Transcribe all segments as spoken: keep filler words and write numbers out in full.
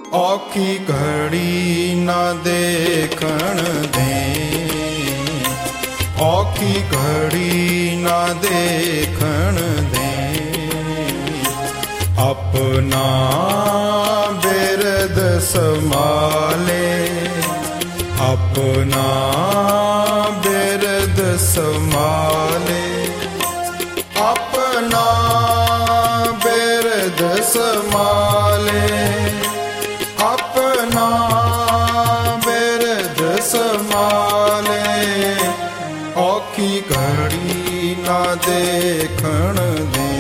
औखी घड़ी न देखण दे, औखी घड़ी न देखण दे। अपना बिरद संभाले, अपना बिरद संभाले, अपना बिरद संभाले, अपना बिरद संभाले। औखी घड़ी ना देखण दे,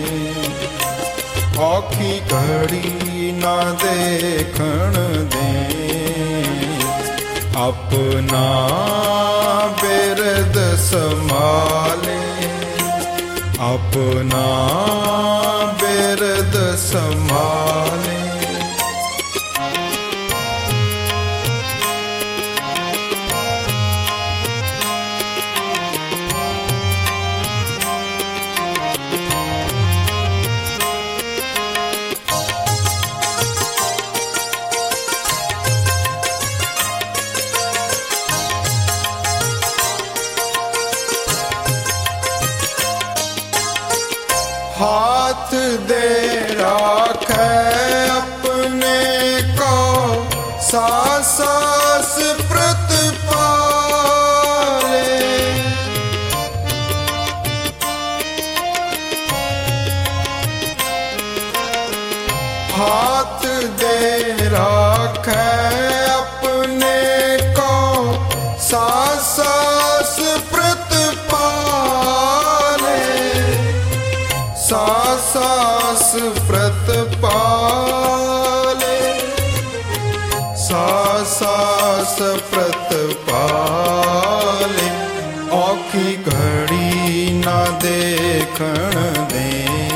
औखी घड़ी ना देखण दे। अपना बिरद संभाले, अपना बिरद संभाले। हाथ दे राखे अपने को, सास सास प्रतिपाले। हाथ दे राखे अपने को, सास सास प्रतिपाले। सास सास प्रतिपाले, सास सास प्रतिपाले। औखी घड़ी ना देखण दे,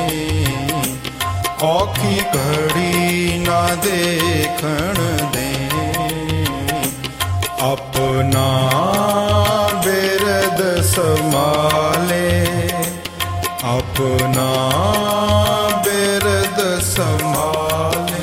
औखी घड़ी ना देखण दे। अपना बिरद संभाले, अपना बिरद संभाले।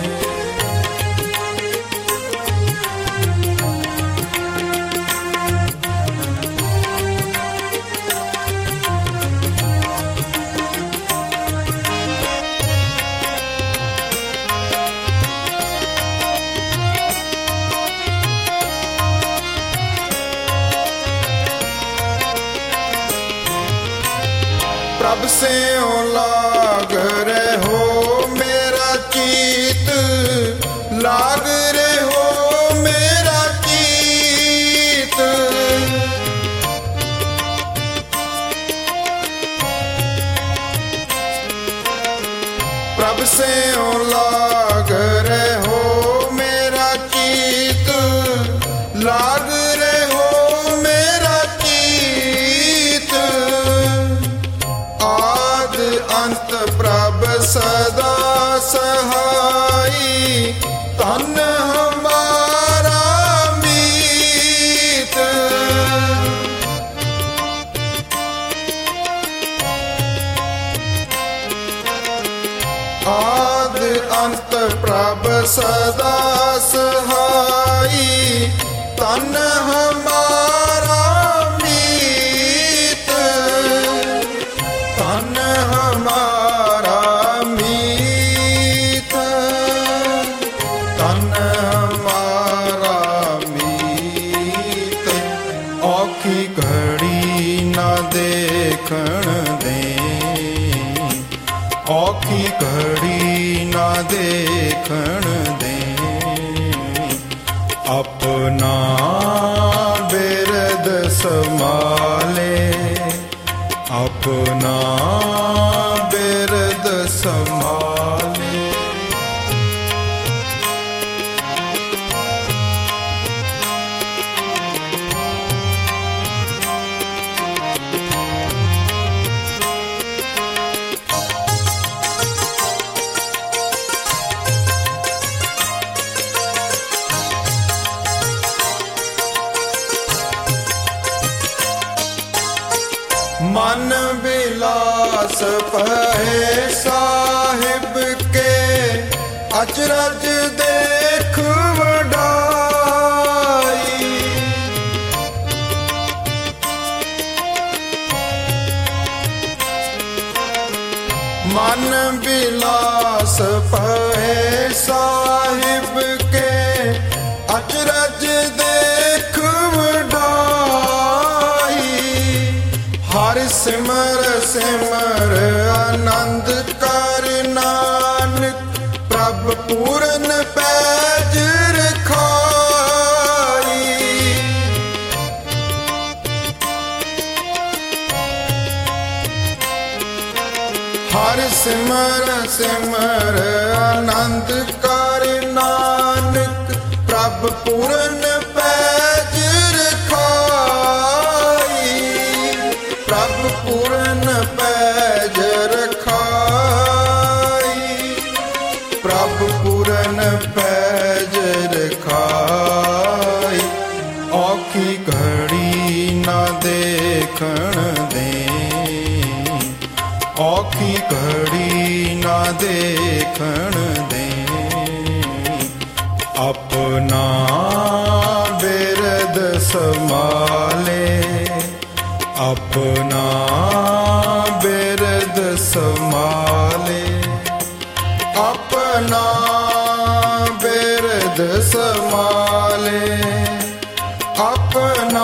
प्रभ से लाग रहे हो मेरा चीत, लाग रहे हो मेरा चीत। प्रभ से लाग रहे हो मेरा चीत, लाग रहे हो मेरा चीत। आद अंत प्रभ सदा सहाई, तन हमारा मीत। आद अंत प्रभ सदा सहाई, तन हमारा मीत। तन हमारा मीत, तन हमारा मीत। औखी घड़ी ना देखण दे, औखी घड़ी ना देखण दे। अपना बिरद संभाले, अपना बिरद संभाले। मन विलास पहे साहिब के, अचरज देख मन बिलास पए साहिब के अचरज देख वडाई। हर सिमर सिमर आनंद कर नानक प्रभ पूरन पैज रखाई। हर सिमर सिमर आनंद कर नानक प्रभ पूरन पैज रखाई। प्रभ पूरन पैज रखाई। प्रभ पूरन पैज रखाई। औखी घड़ी ना देखण दे। औखी घड़ी ना देखण दे। अपना बिरद समाले। अपना बिरद समाले। अपना बिरद समाले। अपना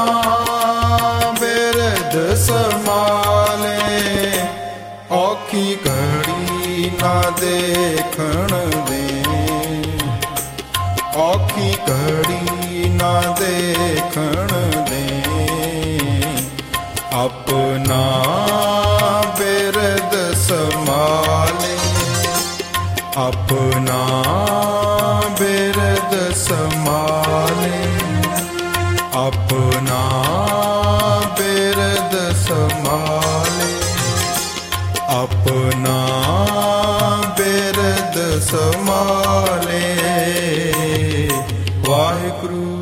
बिरद समाले। औखी घड़ी ना देखण दे। औखी घड़ी ना देखण दे। अपना बिरद समाले। अपना बिरद समाले। अपना बिरद समाले। अपना बिरद समाले। वाहिगुरु।